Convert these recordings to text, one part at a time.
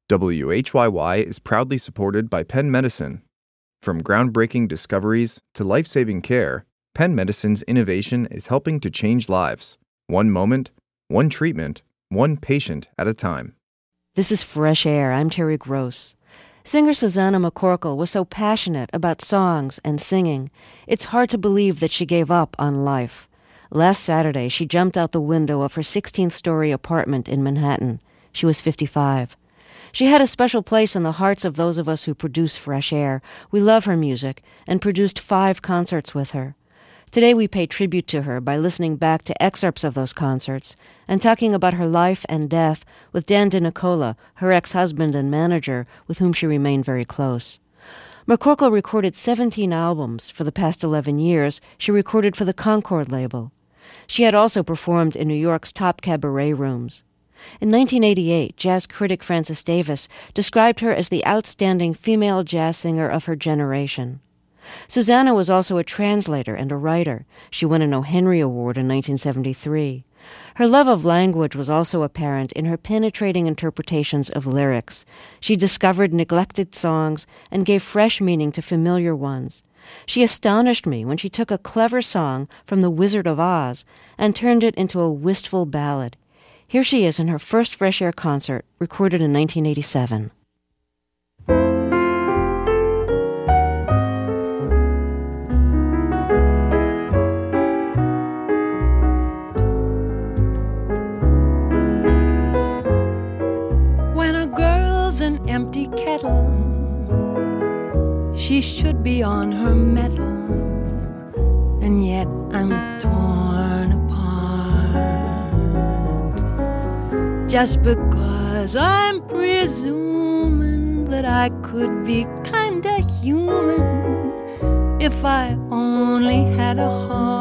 WHYY is proudly supported by Penn Medicine. From groundbreaking discoveries to life-saving care, Penn Medicine's innovation is helping to change lives. One moment, one treatment, one patient at a time. This is Fresh Air. I'm Terry Gross. Singer Susannah McCorkle was so passionate about songs and singing, it's hard to believe that she gave up on life. Last Saturday, she jumped out the window of her 16th-story apartment in Manhattan. She was 55. She had a special place in the hearts of those of us who produce Fresh Air. We love her music and produced 5 concerts with her. Today we pay tribute to her by listening back to excerpts of those concerts and talking about her life and death with Dan DeNicola, her ex-husband and manager, with whom she remained very close. McCorkle recorded 17 albums for the past 11 years. She recorded for the Concord label. She had also performed in New York's top cabaret rooms. In 1988, jazz critic Francis Davis described her as the outstanding female jazz singer of her generation. Susannah was also a translator and a writer. She won an O. Henry Award in 1973. Her love of language was also apparent in her penetrating interpretations of lyrics. She discovered neglected songs and gave fresh meaning to familiar ones. She astonished me when she took a clever song from The Wizard of Oz and turned it into a wistful ballad. Here she is in her first Fresh Air concert, recorded in 1987. When a girl's an empty kettle, she should be on her mettle, and yet I'm torn apart. Just because I'm presuming that I could be kinda human if I only had a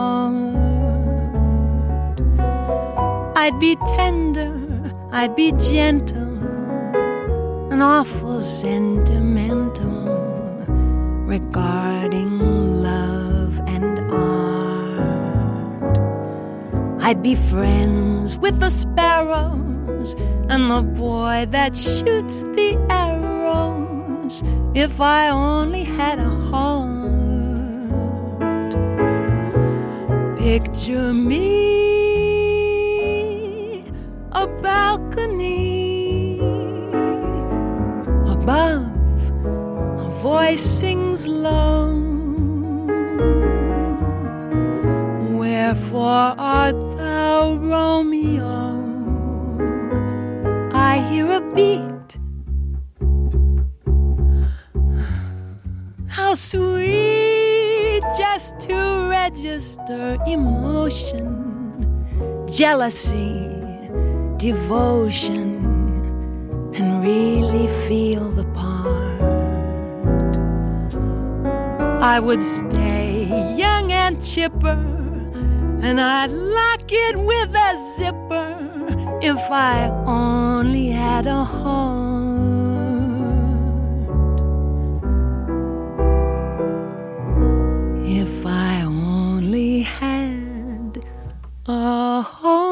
heart. I'd be tender, I'd be gentle, and awful sentimental regarding love and art. I'd be friends with the sparrows and the boy that shoots the arrows if I only had a heart. Picture me, a balcony above, a voice sings low. Wherefore art thou, Romeo? I hear a beat. How sweet just to register emotion, jealousy, devotion, and really feel the part. I would stay young and chipper, and I'd lock it with a zipper if I only had a heart. If I only had a heart.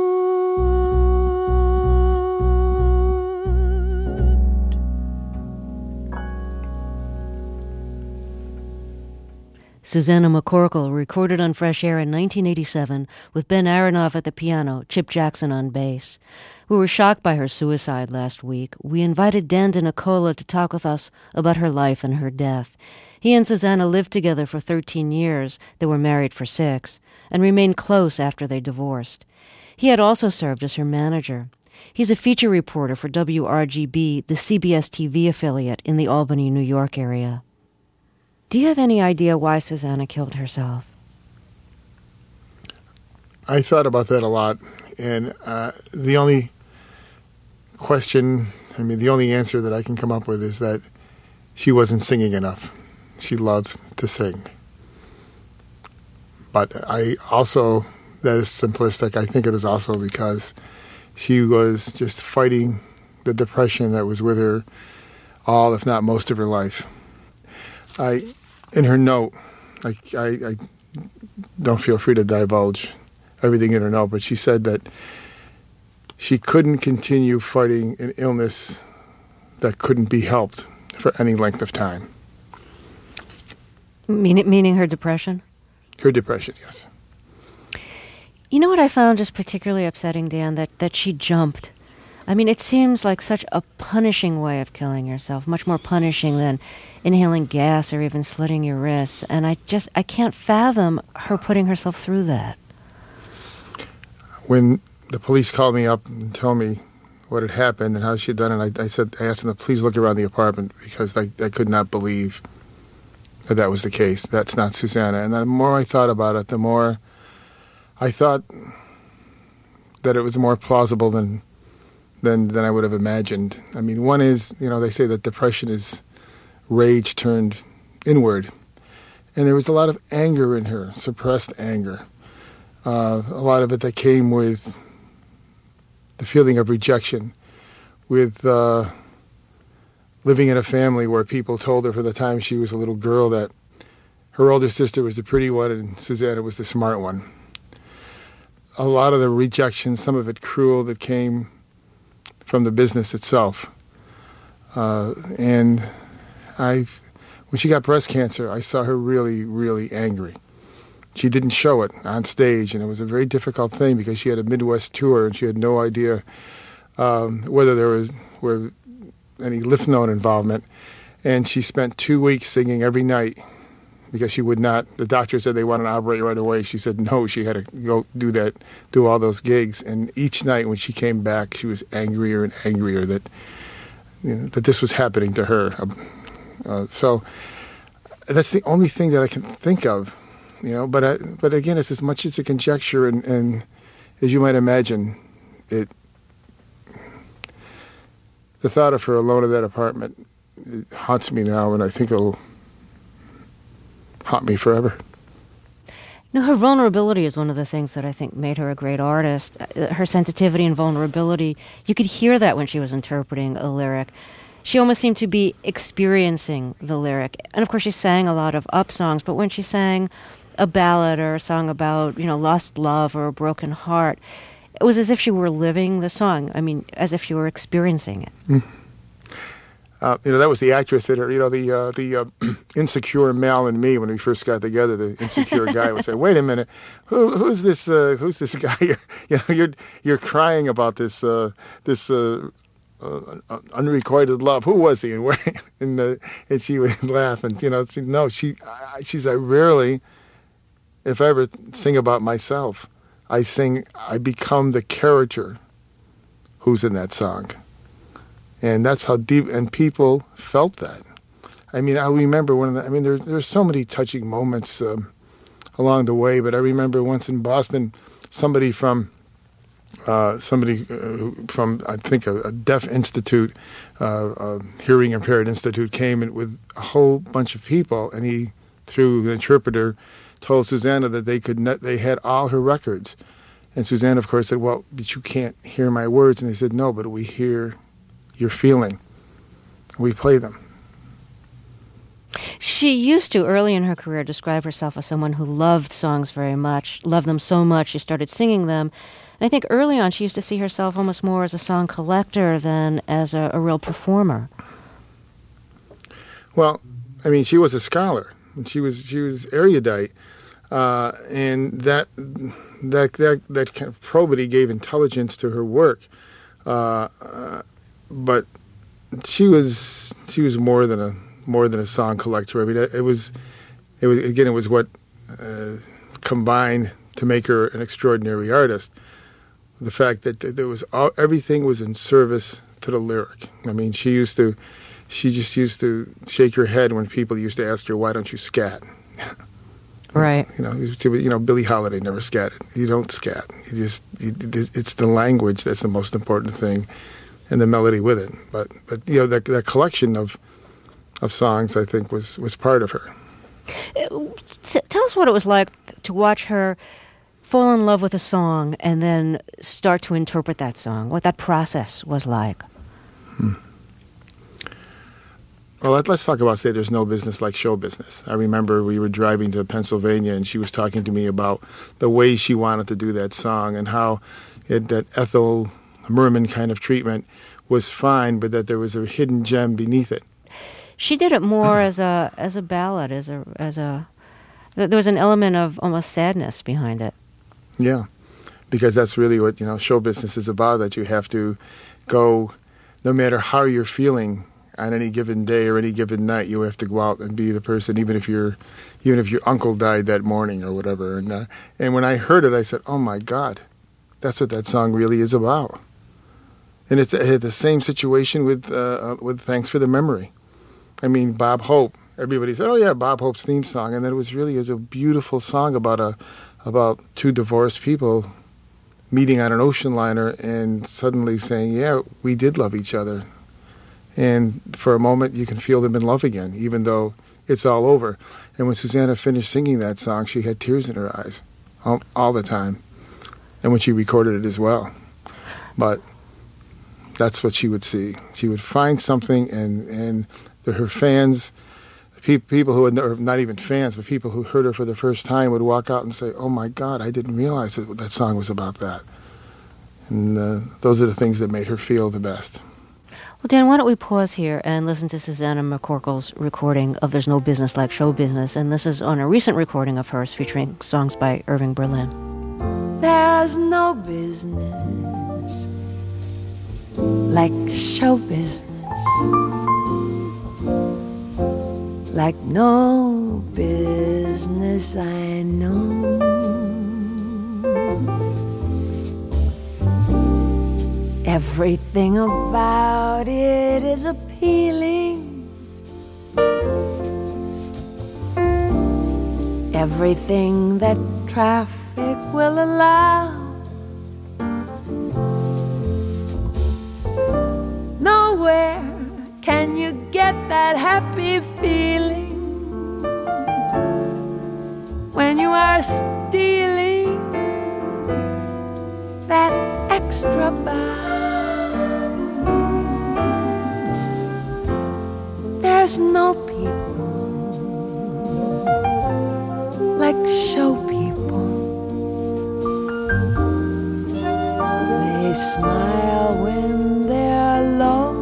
Susannah McCorkle recorded on Fresh Air in 1987 with Ben Aronoff at the piano, Chip Jackson on bass. We were shocked by her suicide last week. We invited Dan DeNicola to talk with us about her life and her death. He and Susannah lived together for 13 years. They were married for 6 and remained close after they divorced. He had also served as her manager. He's a feature reporter for WRGB, the CBS TV affiliate in the Albany, New York area. Do you have any idea why Susannah killed herself? I thought about that a lot, and the only the only answer that I can come up with is that she wasn't singing enough. She loved to sing. But I also, that is simplistic, I think it was also because she was just fighting the depression that was with her all, if not most of her life. In her note, I don't feel free to divulge everything in her note, but she said that she couldn't continue fighting an illness that couldn't be helped for any length of time. Meaning her depression? Her depression, yes. You know what I found just particularly upsetting, Dan? That she jumped. I mean, it seems like such a punishing way of killing yourself, much more punishing than inhaling gas or even slitting your wrists. And I can't fathom her putting herself through that. When the police called me up and told me what had happened and how she had done it, I asked them to please look around the apartment because I could not believe that was the case. That's not Susanna. And the more I thought about it, the more I thought that it was more plausible than I would have imagined. I mean, one is, they say that depression is rage turned inward. And there was a lot of anger in her, suppressed anger. A lot of it that came with the feeling of rejection, with living in a family where people told her from the time she was a little girl that her older sister was the pretty one and Susanna was the smart one. A lot of the rejection, some of it cruel, that came from the business itself. And when she got breast cancer, I saw her really, really angry. She didn't show it on stage, and it was a very difficult thing because she had a Midwest tour and she had no idea whether there were any lymph node involvement. And she spent 2 weeks singing every night because she would not. The doctor said they wanted to operate right away. She said no, she had to go do all those gigs. And each night when she came back, she was angrier and angrier that this was happening to her. So that's the only thing that I can think of. But again, it's as much as a conjecture, and as you might imagine, the thought of her alone in that apartment, it haunts me now, and I think it'll haunt me forever. Her vulnerability is one of the things that I think made her a great artist. Her sensitivity and vulnerability, you could hear that when she was interpreting a lyric. She almost seemed to be experiencing the lyric. And of course, she sang a lot of up songs, but when she sang a ballad or a song about, lost love or a broken heart, it was as if she were living the song. I mean, as if she were experiencing it. That was the actress that, the insecure Mal and me, when we first got together, the insecure guy would say, "Wait a minute, who's this guy? You're crying about this unrequited love. Who was he?" And where? And she would laugh and no, she's I rarely, if I ever sing about myself, I become the character who's in that song. And that's how deep, and people felt that. I mean, I remember there's so many touching moments along the way, but I remember once in Boston, somebody from I think a deaf institute, hearing impaired institute, came in with a whole bunch of people, and he, through an interpreter, told Susanna that they had all her records. And Susanna, of course, said, "Well, but you can't hear my words." And they said, "No, but we hear your feeling. We play them." She used to, early in her career, describe herself as someone who loved songs very much, loved them so much she started singing them. And I think early on she used to see herself almost more as a song collector than as a real performer. Well, I mean, she was a scholar. And she was erudite. And that kind of probity gave intelligence to her work. But she was more than a song collector. I mean, it was what combined to make her an extraordinary artist. The fact that everything was in service to the lyric. I mean, she just used to shake her head when people used to ask her, "Why don't you scat?" Right. Billie Holiday never scatted. You don't scat. It's the language that's the most important thing, and the melody with it. But that collection of songs, I think, was part of her. Tell us what it was like to watch her fall in love with a song and then start to interpret that song, what that process was like. Well, let's talk about, say, there's no business like show business. I remember we were driving to Pennsylvania, and she was talking to me about the way she wanted to do that song and how that Ethel Merman kind of treatment was fine, but that there was a hidden gem beneath it. She did it more as a ballad, there was an element of almost sadness behind it. Yeah, because that's really what, show business is about, that you have to go, no matter how you're feeling on any given day or any given night, you have to go out and be the person, even if your uncle died that morning or whatever. And when I heard it, I said, oh my God, that's what that song really is about. And it had the same situation with Thanks for the Memory. I mean, Bob Hope, everybody said, oh yeah, Bob Hope's theme song. And then it was a beautiful song about two divorced people meeting on an ocean liner and suddenly saying, yeah, we did love each other. And for a moment, you can feel them in love again, even though it's all over. And when Susanna finished singing that song, she had tears in her eyes all the time. And when she recorded it as well. But that's what she would see. She would find something, and her fans, people who are not even fans, but people who heard her for the first time would walk out and say, oh my God, I didn't realize that song was about that. And those are the things that made her feel the best. Well, Dan, why don't we pause here and listen to Susanna McCorkle's recording of There's No Business Like Show Business, and this is on a recent recording of hers featuring songs by Irving Berlin. There's no business like show business, like no business I know. Everything about it is appealing. Everything that traffic will allow. Nowhere can you get that happy feeling when you are stealing that extra bow. There's no people like show people. They smile when they're alone.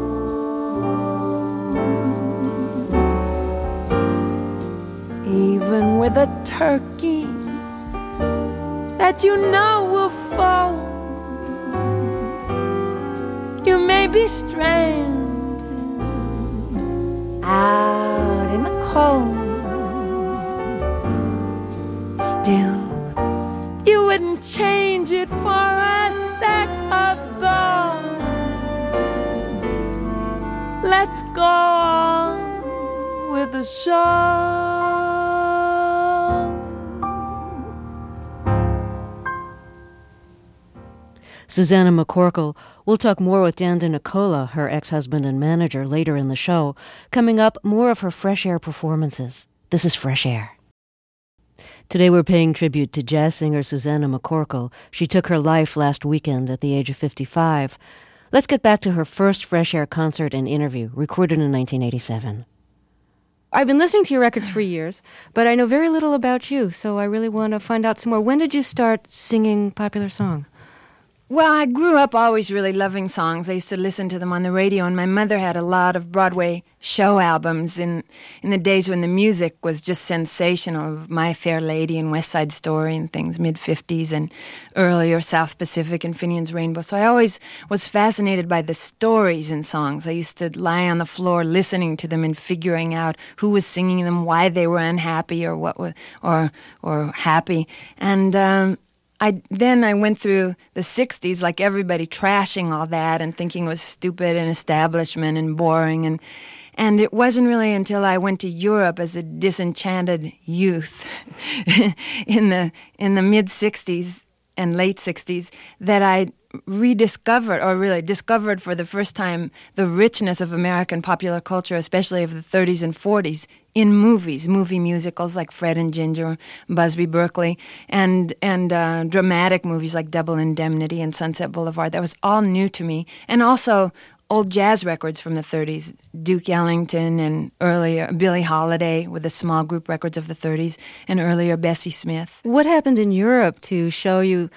Even with a turkey that you know will fold, you may be stranded out in the cold. Still, you wouldn't change it for a sack of gold. Let's go on with the show. Susanna McCorkle. We'll talk more with Dan DeNicola, her ex-husband and manager, later in the show. Coming up, more of her Fresh Air performances. This is Fresh Air. Today we're paying tribute to jazz singer Susanna McCorkle. She took her life last weekend at the age of 55. Let's get back to her first Fresh Air concert and interview, recorded in 1987. I've been listening to your records for years, but I know very little about you, so I really want to find out some more. When did you start singing popular song? Well, I grew up always really loving songs. I used to listen to them on the radio, and my mother had a lot of Broadway show albums in the days when the music was just sensational, of My Fair Lady and West Side Story and things, mid-50s and earlier South Pacific and Finian's Rainbow. So I always was fascinated by the stories in songs. I used to lie on the floor listening to them and figuring out who was singing them, why they were unhappy or what was, or happy. And Then I went through the 60s like everybody, trashing all that and thinking it was stupid and establishment and boring. And it wasn't really until I went to Europe as a disenchanted youth in the mid-60s and late 60s that I rediscovered, or really discovered for the first time, the richness of American popular culture, especially of the 30s and 40s, in movies, movie musicals like Fred and Ginger, Busby Berkeley, and dramatic movies like Double Indemnity and Sunset Boulevard. That was all new to me. And also old jazz records from the 30s, Duke Ellington and earlier Billie Holiday with the small group records of the 30s, and earlier Bessie Smith. What happened in Europe to show you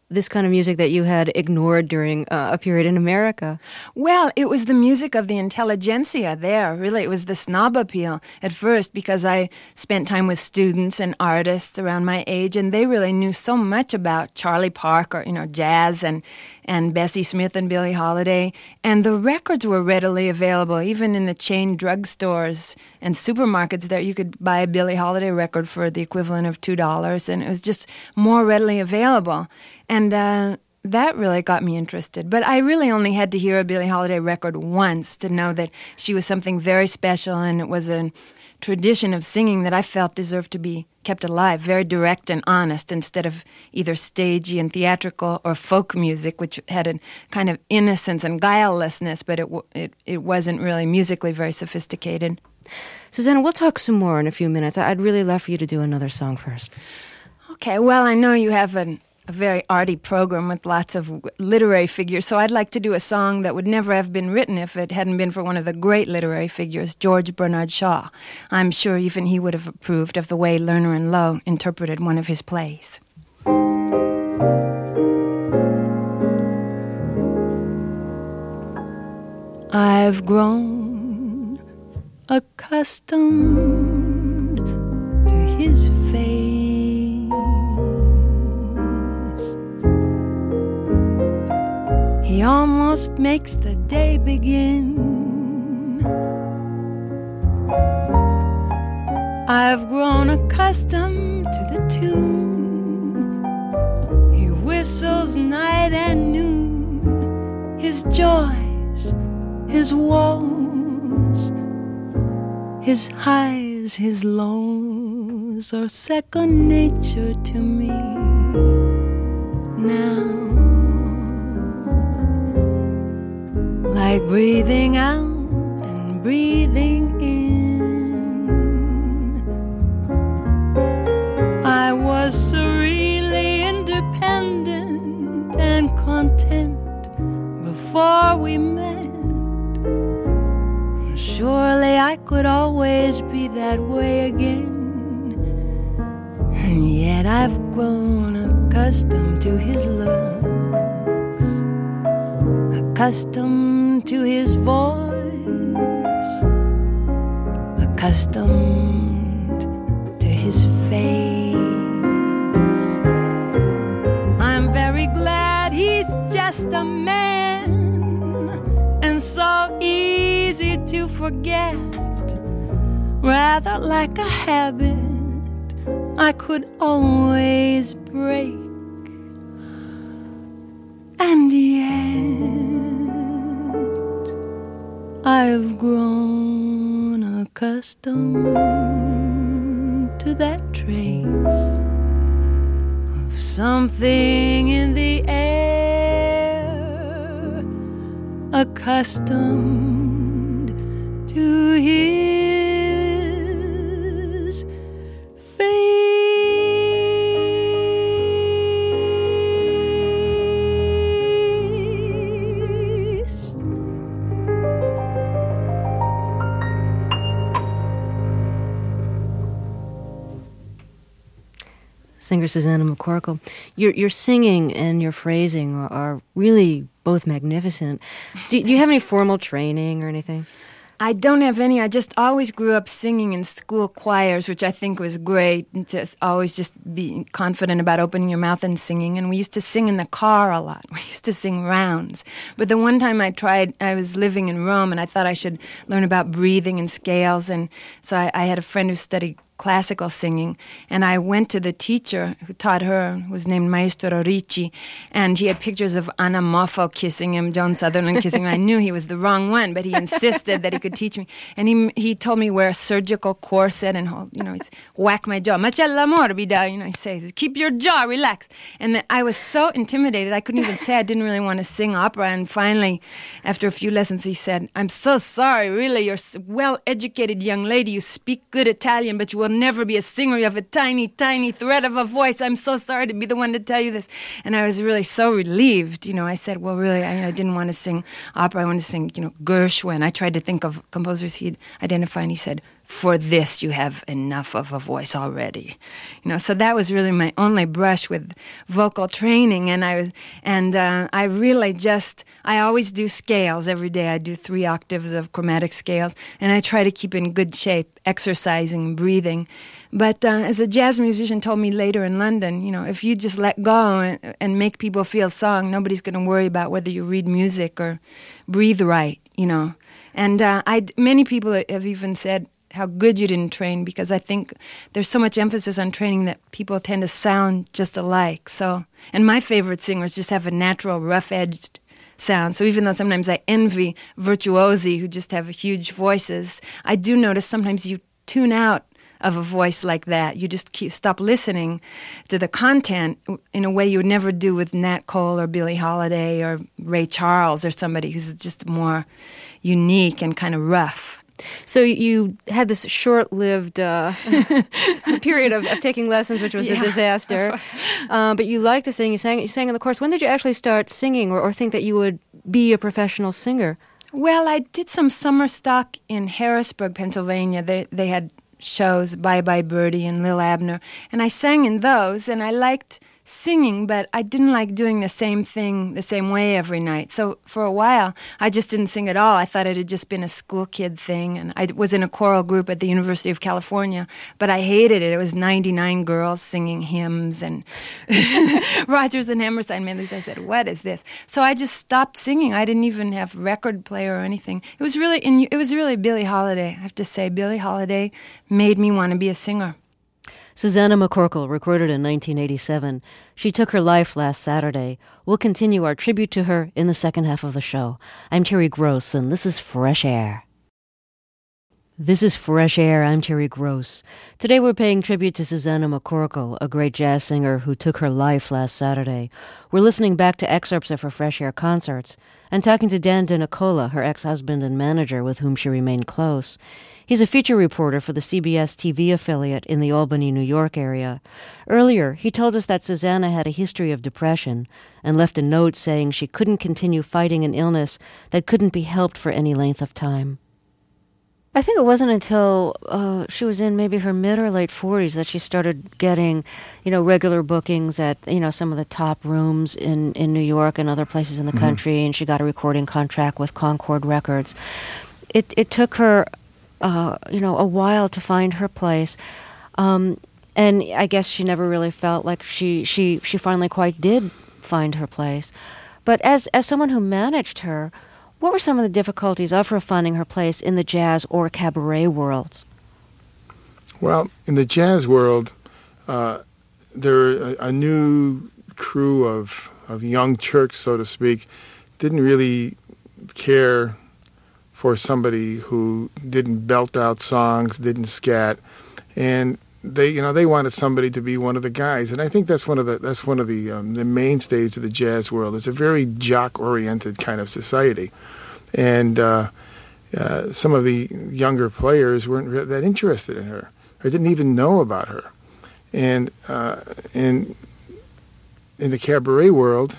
this kind of music that you had ignored during a period in America? Well, it was the music of the intelligentsia there, really. It was the snob appeal at first because I spent time with students and artists around my age, and they really knew so much about Charlie Parker, jazz and Bessie Smith and Billie Holiday. And the records were readily available, even in the chain drugstores and supermarkets there. You could buy a Billie Holiday record for the equivalent of $2, and it was just more readily available. And that really got me interested. But I really only had to hear a Billie Holiday record once to know that she was something very special, and it was a tradition of singing that I felt deserved to be kept alive, very direct and honest, instead of either stagey and theatrical or folk music, which had a kind of innocence and guilelessness, but it wasn't really musically very sophisticated. Susanna, we'll talk some more in a few minutes. I'd really love for you to do another song first. Okay, well, I know you have a very arty program with lots of literary figures, so I'd like to do a song that would never have been written if it hadn't been for one of the great literary figures, George Bernard Shaw. I'm sure even he would have approved of the way Lerner and Loewe interpreted one of his plays. I've grown accustomed to his face. He almost makes the day begin. I've grown accustomed to the tune. He whistles night and noon. His joys, his woes, his highs, his lows are second nature to me now. Like breathing out and breathing in. I was serenely independent and content before we met. Surely I could always be that way again. And yet I've grown accustomed to his looks, accustomed to his voice, accustomed to his face. I'm very glad he's just a man, and so easy to forget, rather like a habit I could always break. And yet I've grown accustomed to that trace of something in the air, accustomed to his face. Singer Susanna McCorkle, your singing and your phrasing are really both magnificent. Do you have any formal training or anything? I don't have any. I just always grew up singing in school choirs, which I think was great, to always just be confident about opening your mouth and singing. And we used to sing in the car a lot. We used to sing rounds. But the one time I was living in Rome, and I thought I should learn about breathing and scales. And so I had a friend who studied classical singing, and I went to the teacher who taught her, who was named Maestro Ricci, and he had pictures of Anna Moffo kissing him, Joan Sutherland kissing him. I knew he was the wrong one, but he insisted that he could teach me. And he told me wear a surgical corset and he'd whack my jaw. Macella morbida, he says, keep your jaw relaxed. And I was so intimidated, I couldn't even say I didn't really want to sing opera. And finally, after a few lessons, he said, I'm so sorry, really, you're a well-educated young lady, you speak good Italian, but you will will never be a singer. You have a tiny, tiny thread of a voice. I'm so sorry to be the one to tell you this. And I was really so relieved. You know, I said, well, really, I didn't want to sing opera. I wanted to sing, Gershwin. I tried to think of composers he'd identify, and he said, for this, you have enough of a voice already. So that was really my only brush with vocal training. And I really I always do scales every day. I do 3 octaves of chromatic scales, and I try to keep in good shape, exercising and breathing. But as a jazz musician told me later in London, if you just let go and make people feel song, nobody's going to worry about whether you read music or breathe right, And many people have even said how good you didn't train, because I think there's so much emphasis on training that people tend to sound just alike. And my favorite singers just have a natural, rough-edged sound. So even though sometimes I envy virtuosi who just have huge voices, I do notice sometimes you tune out of a voice like that. You just stop listening to the content in a way you would never do with Nat Cole or Billie Holiday or Ray Charles or somebody who's just more unique and kind of rough. So you had this short-lived period of taking lessons, which was a disaster. But you liked to sing. You sang in the chorus. When did you actually start singing or think that you would be a professional singer? Well, I did some summer stock in Harrisburg, Pennsylvania. They had shows, Bye Bye Birdie and Lil Abner, and I sang in those, and I liked singing, but I didn't like doing the same thing the same way every night. So for a while, I just didn't sing at all. I thought it had just been a school kid thing, and I was in a choral group at the University of California, but I hated it. It was 99 girls singing hymns and Rodgers and Hammerstein medleys. I said, what is this? So I just stopped singing. I didn't even have record player or anything. It was really Billie Holiday. I have to say, Billie Holiday made me want to be a singer. Susannah McCorkle recorded in 1987. She took her life last Saturday. We'll continue our tribute to her in the second half of the show. I'm Terry Gross, and this is Fresh Air. This is Fresh Air. I'm Terry Gross. Today we're paying tribute to Susannah McCorkle, a great jazz singer who took her life last Saturday. We're listening back to excerpts of her Fresh Air concerts and talking to Dan DeNicola, her ex-husband and manager with whom she remained close. He's a feature reporter for the CBS TV affiliate in the Albany, New York area. Earlier, he told us that Susannah had a history of depression and left a note saying she couldn't continue fighting an illness that couldn't be helped for any length of time. I think it wasn't until she was in maybe her mid or late 40s that she started getting, regular bookings at, some of the top rooms in New York and other places in the country, and she got a recording contract with Concord Records. It took her a while to find her place. And I guess she never really felt like she finally quite did find her place. But as someone who managed her, what were some of the difficulties of her finding her place in the jazz or cabaret worlds? Well, in the jazz world, there a new crew of young Turks, so to speak, didn't really care for somebody who didn't belt out songs, didn't scat, and they wanted somebody to be one of the guys. And I think that's one of the mainstays of the jazz world. It's a very jock-oriented kind of society, and some of the younger players weren't that interested in her. Or didn't even know about her. And in the cabaret world,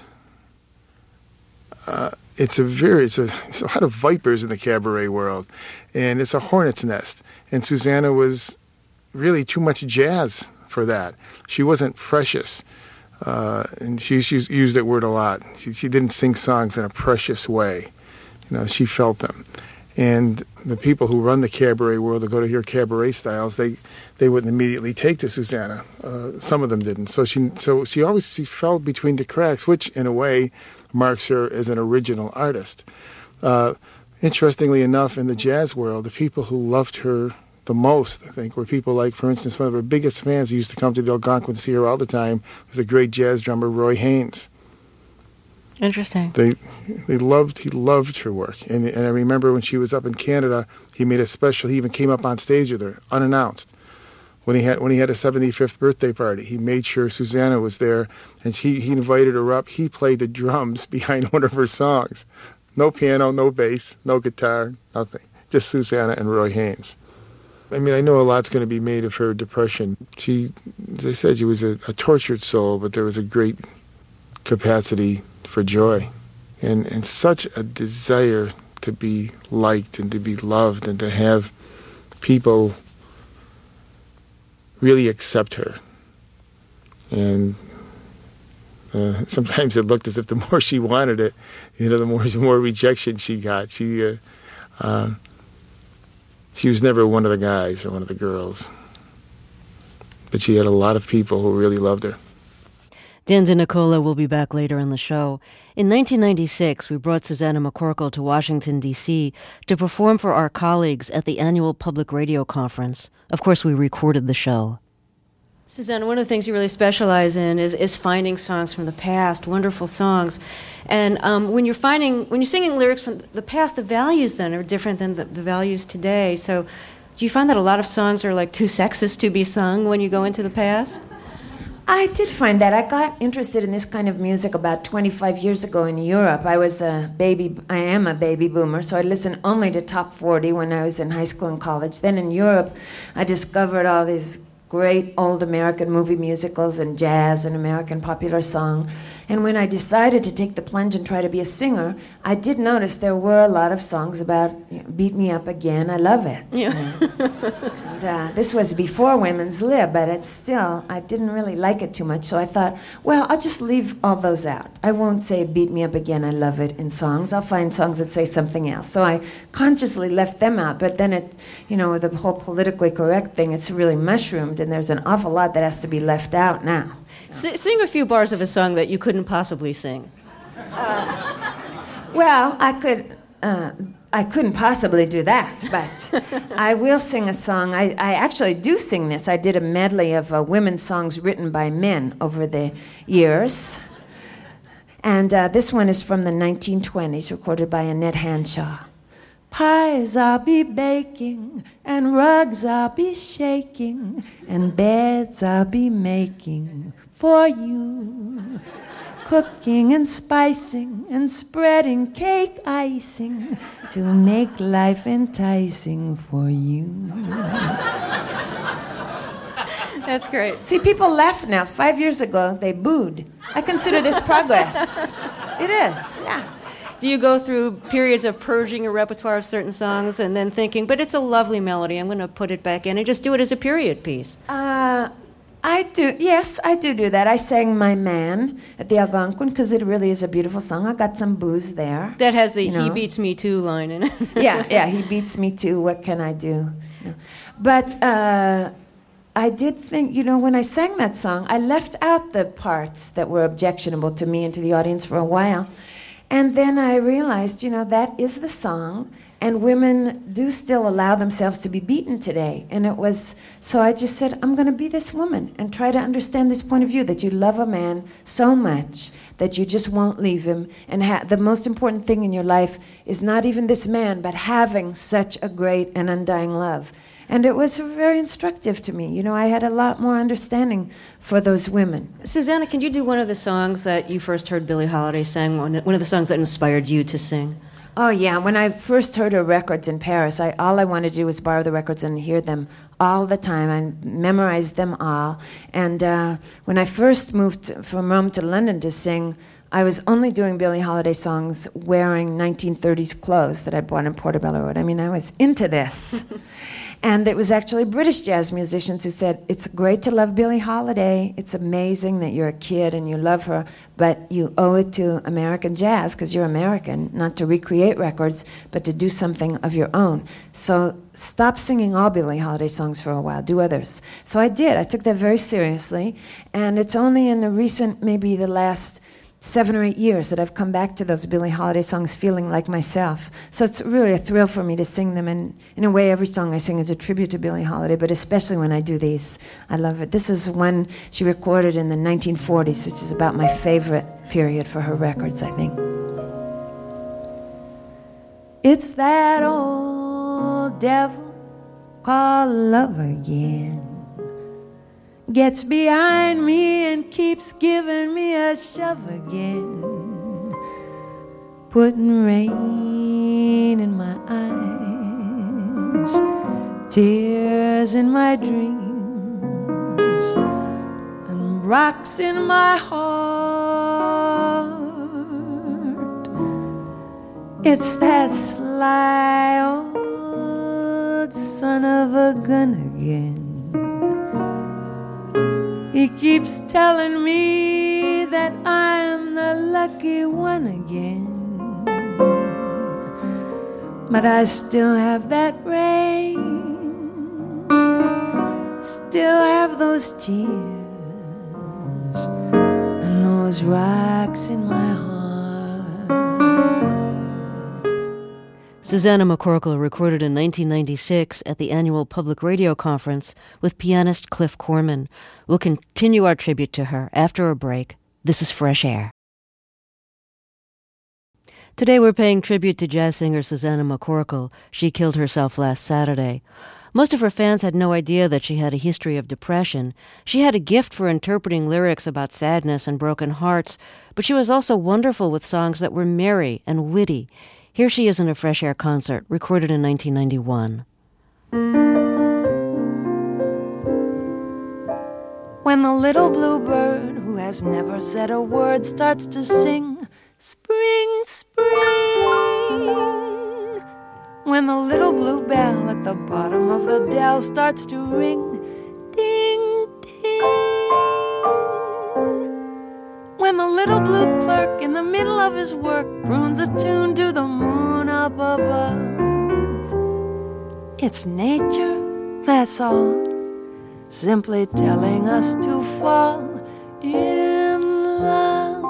it's a lot of vipers in the cabaret world, and it's a hornet's nest. And Susannah was really too much jazz for that. She wasn't precious, and she used that word a lot. She didn't sing songs in a precious way. She felt them. And the people who run the cabaret world, or go to hear cabaret styles, they wouldn't immediately take to Susannah. Some of them didn't. So she fell between the cracks, which in a way marks her as an original artist. Interestingly enough, in the jazz world, the people who loved her the most, I think, were people like, for instance, one of her biggest fans who used to come to the Algonquin to see her all the time was a great jazz drummer, Roy Haynes. Interesting. He loved her work. And I remember when she was up in Canada, he made a special, he even came up on stage with her, unannounced. When he had a 75th birthday party, he made sure Susannah was there, and he invited her up. He played the drums behind one of her songs. No piano, no bass, no guitar, nothing. Just Susannah and Roy Haynes. I mean, I know a lot's going to be made of her depression. She, as I said, she was a tortured soul, but there was a great capacity for joy and such a desire to be liked and to be loved and to have people really accept her. And sometimes it looked as if the more she wanted it, the more rejection she got. She was never one of the guys or one of the girls, but she had a lot of people who really loved her. Dan DeNicola will be back later in the show. In 1996, we brought Susannah McCorkle to Washington, D.C. to perform for our colleagues at the annual Public Radio Conference. Of course, we recorded the show. Susannah, one of the things you really specialize in is finding songs from the past, wonderful songs. And when you're singing lyrics from the past, the values then are different than the values today. So do you find that a lot of songs are like too sexist to be sung when you go into the past? I did find that. I got interested in this kind of music about 25 years ago in Europe. I am a baby boomer, so I listened only to top 40 when I was in high school and college. Then in Europe, I discovered all these great old American movie musicals and jazz and American popular song. And when I decided to take the plunge and try to be a singer, I did notice there were a lot of songs about Beat Me Up Again, I Love It. Yeah. And this was before Women's Lib, but I didn't really like it too much, so I thought, well, I'll just leave all those out. I won't say Beat Me Up Again, I Love It in songs. I'll find songs that say something else. So I consciously left them out, but then with the whole politically correct thing, it's really mushroomed, and there's an awful lot that has to be left out now. Sing a few bars of a song that you couldn't possibly sing. Well, I couldn't possibly do that, but I will sing a song. I actually do sing this. I did a medley of women's songs written by men over the years. And this one is from the 1920s, recorded by Annette Hanshaw. Pies I'll be baking, and rugs I'll be shaking, and beds I'll be making for you. Cooking and spicing and spreading cake icing to make life enticing for you. That's great. See, people laugh now. 5 years ago, they booed. I consider this progress. It is, yeah. Do you go through periods of purging a repertoire of certain songs and then thinking, but it's a lovely melody, I'm going to put it back in and just do it as a period piece? I do. Yes, I do that. I sang My Man at the Algonquin because it really is a beautiful song. I got some booze there. That has the He Beats Me Too line in it. yeah, he beats me too. What can I do? But I did think, when I sang that song, I left out the parts that were objectionable to me and to the audience for a while. And then I realized, that is the song, and women do still allow themselves to be beaten today. And so I just said, I'm going to be this woman and try to understand this point of view, that you love a man so much that you just won't leave him. And the most important thing in your life is not even this man, but having such a great and undying love. And it was very instructive to me. I had a lot more understanding for those women. Susannah, can you do one of the songs that you first heard Billie Holiday sing, one of the songs that inspired you to sing? Oh, yeah. When I first heard her records in Paris, all I wanted to do was borrow the records and hear them all the time. I memorized them all. And when I first moved from Rome to London to sing, I was only doing Billie Holiday songs wearing 1930s clothes that I bought in Portobello Road. I mean, I was into this. And it was actually British jazz musicians who said, it's great to love Billie Holiday. It's amazing that you're a kid and you love her, but you owe it to American jazz, because you're American, not to recreate records, but to do something of your own. So stop singing all Billie Holiday songs for a while. Do others. So I did. I took that very seriously. And it's only in the recent, maybe the last 7 or 8 years that I've come back to those Billie Holiday songs feeling like myself. So it's really a thrill for me to sing them, and in a way every song I sing is a tribute to Billie Holiday, but especially when I do these. I love it. This is one she recorded in the 1940s, which is about my favorite period for her records, I think. It's that old devil called love again. Gets behind me and keeps giving me a shove again, putting rain in my eyes, tears in my dreams and rocks in my heart. It's that sly old son of a gun again. He keeps telling me that I'm the lucky one again. But I still have that rain, still have those tears and those rocks in my heart. Susannah McCorkle recorded in 1996 at the annual Public Radio Conference with pianist Cliff Corman. We'll continue our tribute to her after a break. This is Fresh Air. Today we're paying tribute to jazz singer Susannah McCorkle. She killed herself last Saturday. Most of her fans had no idea that she had a history of depression. She had a gift for interpreting lyrics about sadness and broken hearts, but she was also wonderful with songs that were merry and witty. Here she is in a Fresh Air concert, recorded in 1991. When the little bluebird, who has never said a word, starts to sing, spring, spring. When the little blue bell at the bottom of the dell starts to ring, ding, ding. When the little blue clerk in the middle of his work croons a tune to the moon up above. It's nature, that's all, simply telling us to fall in love.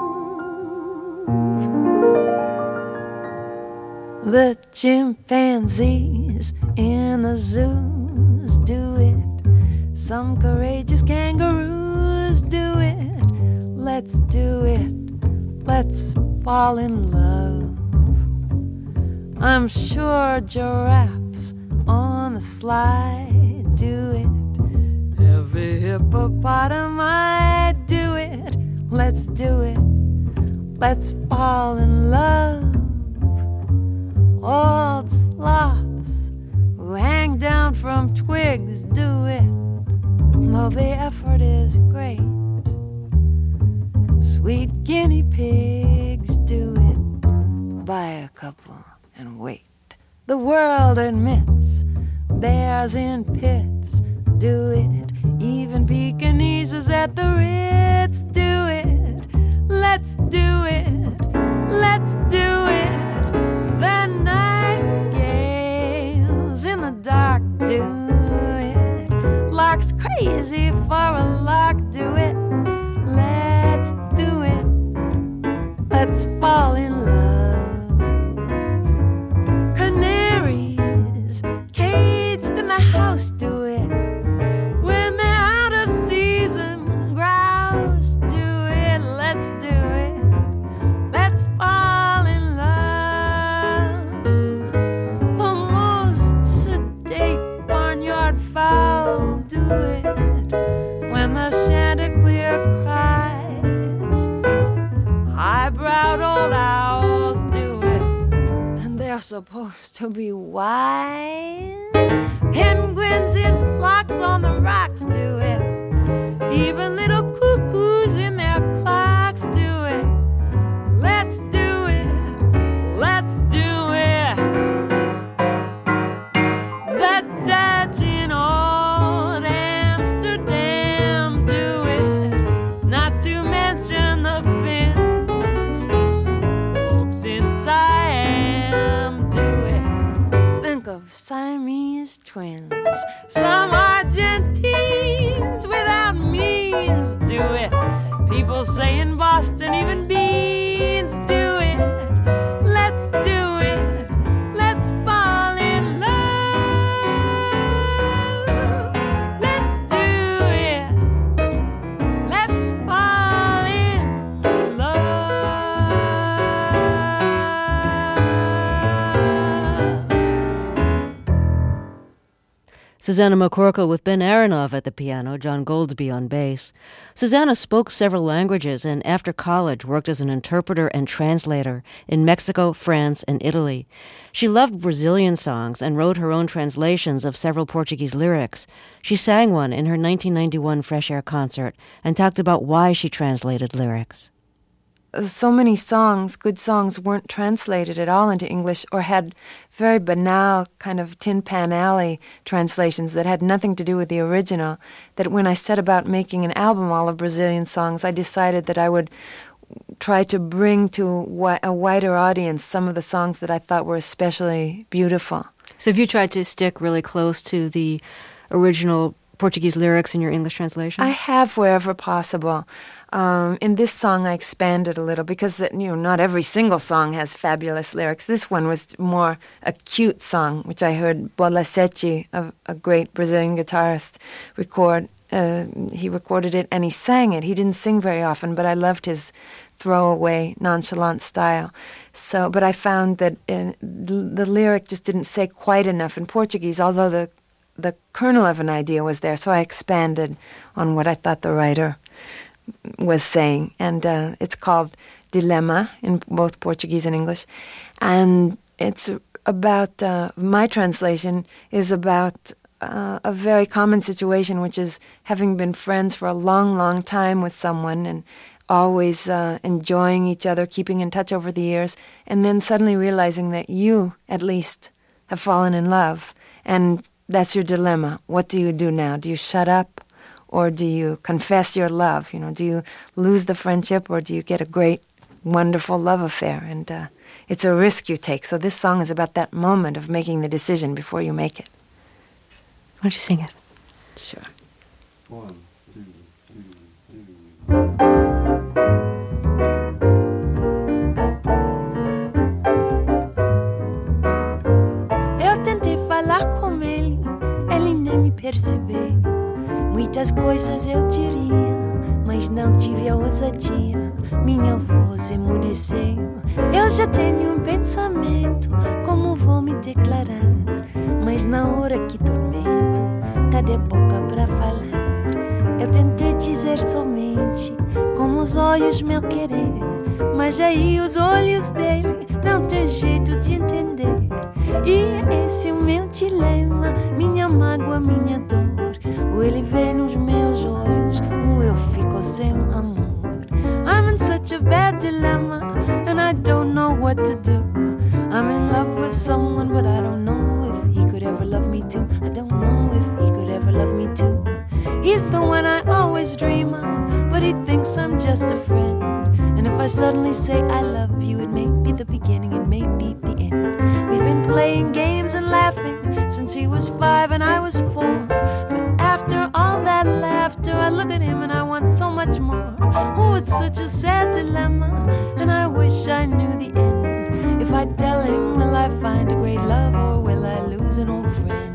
The chimpanzees in the zoos do it. Some courageous kangaroos do it. Let's do it. Let's fall in love. I'm sure giraffes on the slide do it. Every hippopotami do it. Let's do it. Let's fall in love. Old sloths who hang down from twigs do it, though the effort is great. Sweet guinea pigs do it. Buy a couple and wait. The world admits bears in pits do it. Even Pekingeses at the Ritz do it. Let's do it. Let's do it. The nightingales in the dark do it. Lark's crazy for a lark do it. Let's do it. Let's fall in love. Canaries caged in the house do it. When they're out of season, grouse do it. Let's do it. Let's fall in love. The most sedate barnyard fowl do it. When the chanticleer cries, high-browed old owls do it, and they're supposed to be wise. Penguins in flocks on the rocks do it. Even little cuckoos in their clocks do it. Let's do it. Let's do it. The Dutch in old Amsterdam do it. Not to mention the Finns. Folks in Siam do it. Think of Siamese twins. Some Argentines without means do it. People say in Boston even beans do it. Let's do it. Let's fall in love. Let's do it. Let's fall in love. Susanna McCorkle with Ben Aronoff at the piano, John Goldsby on bass. Susanna spoke several languages and after college worked as an interpreter and translator in Mexico, France, and Italy. She loved Brazilian songs and wrote her own translations of several Portuguese lyrics. She sang one in her 1991 Fresh Air concert and talked about why she translated lyrics. So many songs, good songs, weren't translated at all into English or had very banal kind of Tin Pan Alley translations that had nothing to do with the original, that when I set about making an album all of Brazilian songs, I decided that I would try to bring to a wider audience some of the songs that I thought were especially beautiful. So have you tried to stick really close to the original Portuguese lyrics in your English translation? I have wherever possible. In this song, I expanded a little because not every single song has fabulous lyrics. This one was more a cute song, which I heard Bola Sete, a great Brazilian guitarist, record. He recorded it and he sang it. He didn't sing very often, but I loved his throwaway, nonchalant style. But I found that the lyric just didn't say quite enough in Portuguese, although the kernel of an idea was there. So I expanded on what I thought the writer was saying, and it's called Dilemma in both Portuguese and English, and it's about my translation is about a very common situation, which is having been friends for a long, long time with someone and always enjoying each other, keeping in touch over the years, and then suddenly realizing that you, at least, have fallen in love, and that's your dilemma. What do you do now? Do you shut up? Or do you confess your love? Do you lose the friendship, or do you get a great, wonderful love affair? And it's a risk you take. So this song is about that moment of making the decision before you make it. Why don't you sing it? Sure. 1, 2, 3, 2. Eu tentei falar com ele nem me percebeu. Muitas coisas eu diria, mas não tive a ousadia. Minha voz emudeceu. Eu já tenho pensamento, como vou me declarar. Mas na hora que tormento, cadê boca pra falar? Eu tentei dizer somente, como os olhos meu querer. Mas aí os olhos dele não tem jeito de entender. E é esse o meu dilema, minha mágoa, minha dor. Ou ele vê nos meus olhos, ou eu fico sem amor. I'm in such a bad dilemma, and I don't know what to do. I'm in love with someone, but I don't know if he could ever love me too. I don't know if he could ever love me too. He's the one I always dream of, but he thinks I'm just a friend. And if I suddenly say I love you, it may be the beginning, it may be the end. We've been playing games and laughing since he was 5 and I was 4. But after all that laughter, I look at him and I want so much more. Oh, it's such a sad dilemma, and I wish I knew the end. If I tell him, will I find a great love, or will I lose an old friend?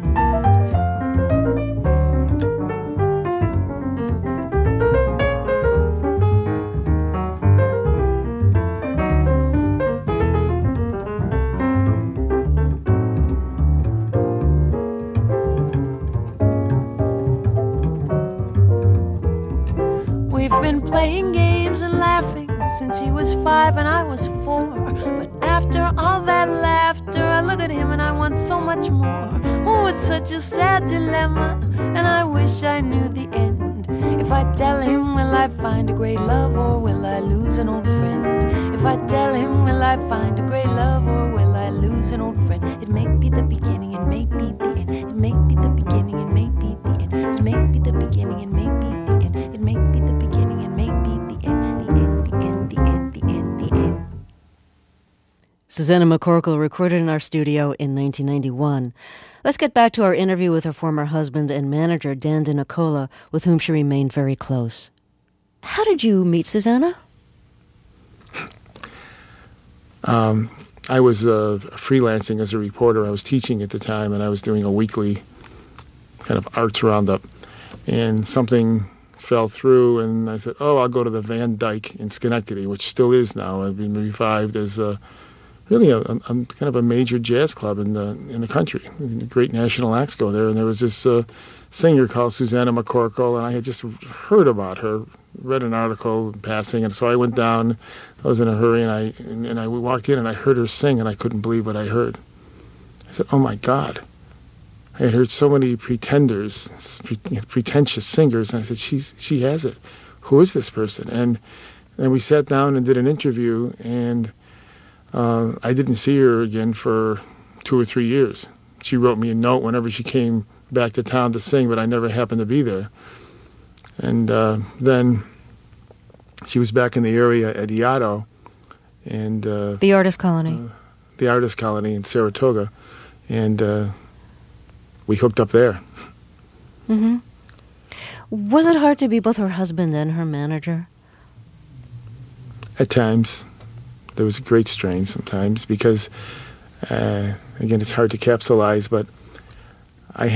Playing games and laughing since he was 5 and I was 4. But after all that laughter, I look at him and I want so much more. Oh, it's such a sad dilemma, and I wish I knew the end. If I tell him, will I find a great love, or will I lose an old friend? If I tell him, will I find a great love, or will I lose an old friend? It may be the beginning, it may be the end. It may be the beginning, it may be the end. It may be the beginning, it may be the end. It may be the beginning, it may be the end. The end, the end, the end, the end, the end. Susanna McCorkle recorded in our studio in 1991. Let's get back to our interview with her former husband and manager, Dan DiNicola, with whom she remained very close. How did you meet Susanna? I was freelancing as a reporter. I was teaching at the time, and I was doing a weekly kind of arts roundup. And something fell through, and I said, I'll go to the Van Dyke in Schenectady, which still is now. I've been revived as a really a kind of a major jazz club in the country. Great national acts go there, and there was this singer called Susanna McCorkle, and I had just heard about her, read an article in passing, and so I went down. I was in a hurry, and I walked in, and I heard her sing, and I couldn't believe what I heard. I said, "Oh my God!" I had heard so many pretentious singers, and I said, "She has it. Who is this person?" And we sat down and did an interview, and I didn't see her again for 2 or 3 years. She wrote me a note whenever she came back to town to sing, but I never happened to be there. And then she was back in the area at Iato, and the Artist Colony. The Artist Colony in Saratoga, and we hooked up there. Mm-hmm. Was it hard to be both her husband and her manager? At times. There was a great strain sometimes because, again, it's hard to capsulize, but I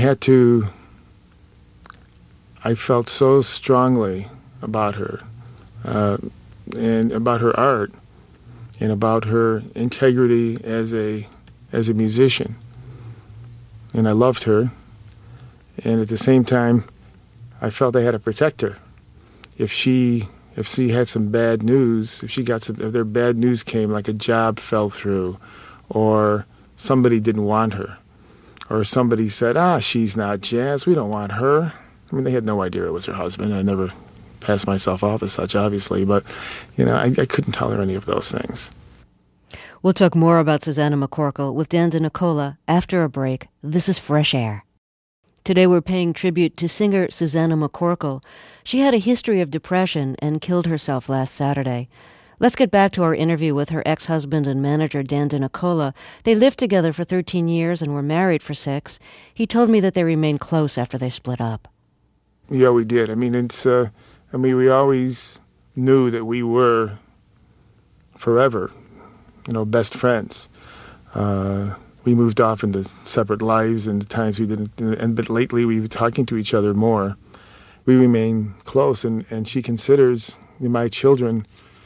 felt so strongly about her and about her art and about her integrity as a musician. And I loved her. And at the same time, I felt I had to protect her. If she had some bad news, if their bad news came, like a job fell through, or somebody didn't want her, or somebody said, she's not jazz, we don't want her. I mean, they had no idea it was her husband. I never passed myself off as such, obviously, but, I couldn't tell her any of those things. We'll talk more about Susanna McCorkle with Dan DeNicola after a break. This is Fresh Air. Today we're paying tribute to singer Susanna McCorkle. She had a history of depression and killed herself last Saturday. Let's get back to our interview with her ex-husband and manager, Dan DeNicola. They lived together for 13 years and were married for 6. He told me that they remained close after they split up. Yeah, we did. I mean, we always knew that we were forever, best friends. We moved off into separate lives, and the times we didn't. But lately, we were talking to each other more. We remain close, and she considers my children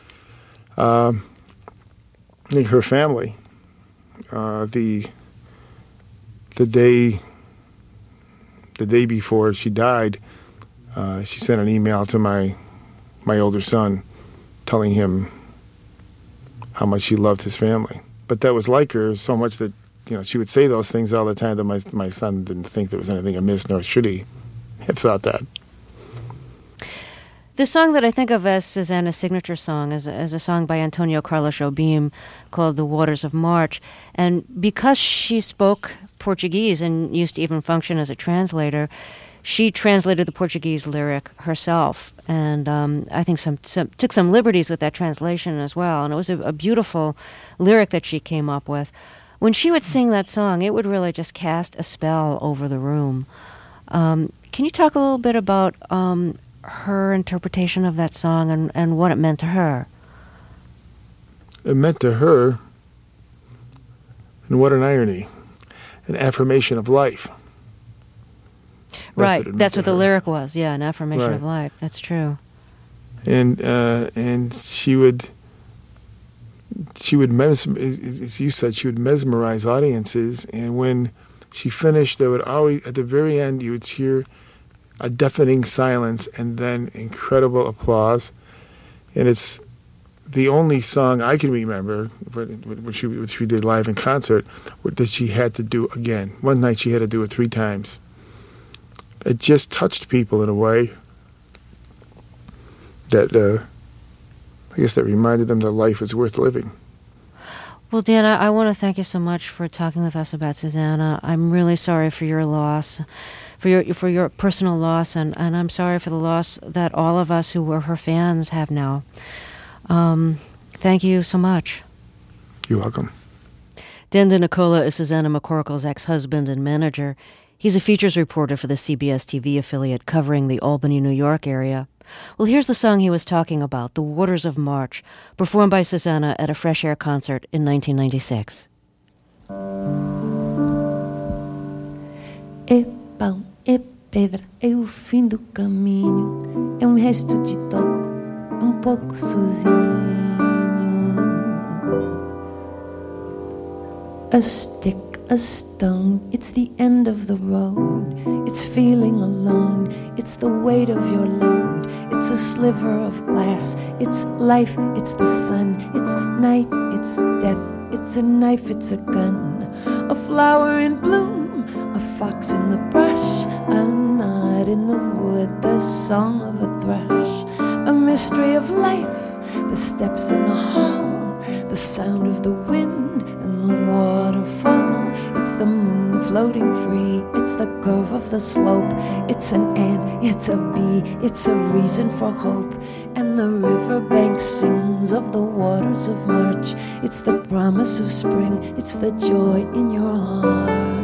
like her family. The day before she died, she sent an email to my older son, telling him how much she loved his family. But that was like her so much that she would say those things all the time that my son didn't think there was anything amiss, nor should he have thought that. The song that I think of as Susanna's signature song is a song by Antonio Carlos Jobim called The Waters of March. And because she spoke Portuguese and used to even function as a translator, she translated the Portuguese lyric herself. And I think took some liberties with that translation as well. And it was a beautiful lyric that she came up with. When she would sing that song, it would really just cast a spell over the room. Can you talk a little bit about her interpretation of that song and what it meant to her? It meant to her, and what an irony, an affirmation of life. That's what the lyric was. Yeah, an affirmation of life. That's true. And she would as you said, she would mesmerize audiences. And when she finished, there would always, at the very end, you would hear a deafening silence and then incredible applause. And it's the only song I can remember, which we did live in concert, that she had to do again. One night she had to do it 3 times. It just touched people in a way that I guess that reminded them that life is worth living. Well, Dan, I want to thank you so much for talking with us about Susanna. I'm really sorry for your loss, for your personal loss, and I'm sorry for the loss that all of us who were her fans have now. Thank you so much. You're welcome. Dan DeNicola is Susanna McCorkle's ex-husband and manager. He's a features reporter for the CBS TV affiliate covering the Albany, New York area. Well, here's the song he was talking about, The Waters of March, performed by Susanna at a Fresh Air concert in 1996. É pão, é pedra, é o fim do caminho, é resto de toco, pouco sozinho. A stick, a stone, it's the end of the road. It's feeling alone, it's the weight of your load. It's a sliver of glass, it's life, it's the sun. It's night, it's death, it's a knife, it's a gun. A flower in bloom, a fox in the brush, a knot in the wood, the song of a thrush. A mystery of life, the steps in the hall, the sound of the wind and the waterfall. It's the moon floating free, it's the curve of the slope. It's an ant, it's a bee, it's a reason for hope. And the riverbank sings of the waters of March. It's the promise of spring, it's the joy in your heart.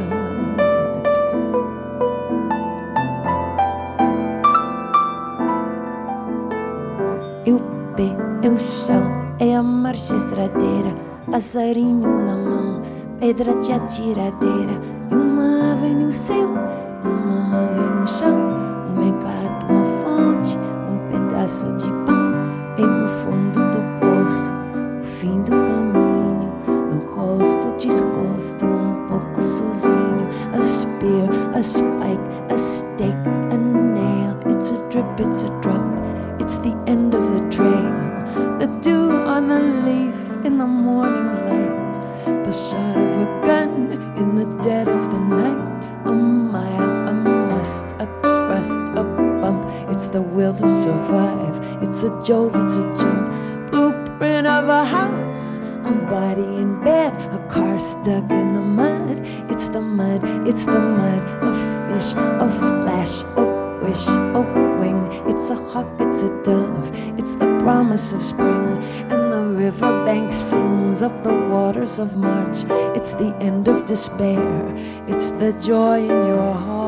E o pé é o chão, é a marcha estradeira, passarinho na mão, pedra de atiradeira. E uma ave no céu, uma ave no chão, um mercado, uma fonte, um pedaço de pão. Em o fundo do poço, o fim do caminho, no rosto desgosto, um pouco sozinho. A spear, a spike, a stake, a nail. It's a drip, it's a drop, it's the end of the trail. The dew on the leaf in the morning light, the shot of a gun in the dead of the night. A mile, a must, a thrust, a bump. It's the will to survive, it's a jolt, it's a jump. Blueprint of a house, a body in bed, a car stuck in the mud. It's the mud, it's the mud. A fish, a flash, a wish, a wing. It's a hawk, it's a dove, it's the promise of spring. And the riverbank sings of the waters of March. It's the end of despair, it's the joy in your heart.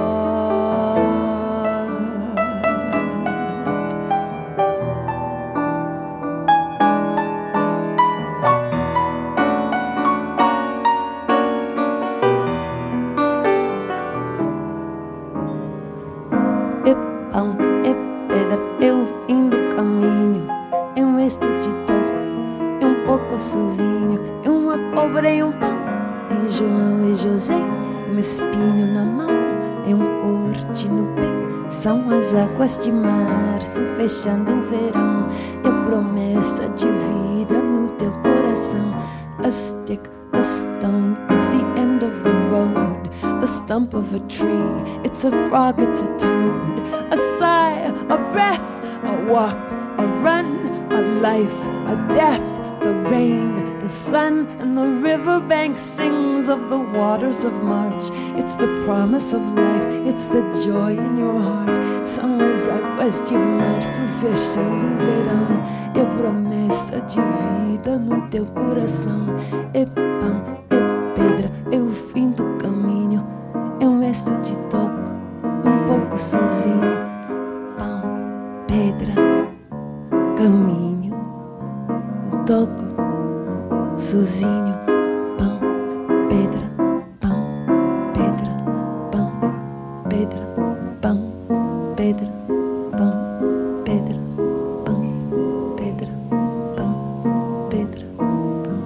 É pão, é pedra, é o fim do caminho. É um resto de toco, é um pouco sozinho. É uma cobra e um pão, é João e José. É um espinho na mão, é um corte no pé. São as águas de março fechando o verão. É promessa de vida no teu coração. A stick, a stone, it's the end of the road. The stump of a tree, it's a frog, it's a toad. A sigh, a breath, a walk, a run, a life, a death. The rain, the sun, and the riverbank sings of the waters of March. It's the promise of life, it's the joy in your heart. São as águas de março fechando o verão. É promessa de vida no teu coração. É pão, é pedra, é o fim do caminho. É um resto de toco, um pouco sozinho. Pão, pedra, caminho, toco, sozinho. Pão, pedra, pão, pedra, pão, pedra, pão, pedra, pão, pedra, pão, pedra, pão, pedra, pão.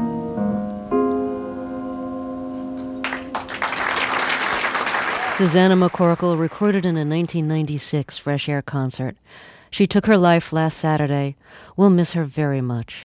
Susanna McCorkle recorded in a 1996 Fresh Air concert. She took her life last Saturday. We'll miss her very much.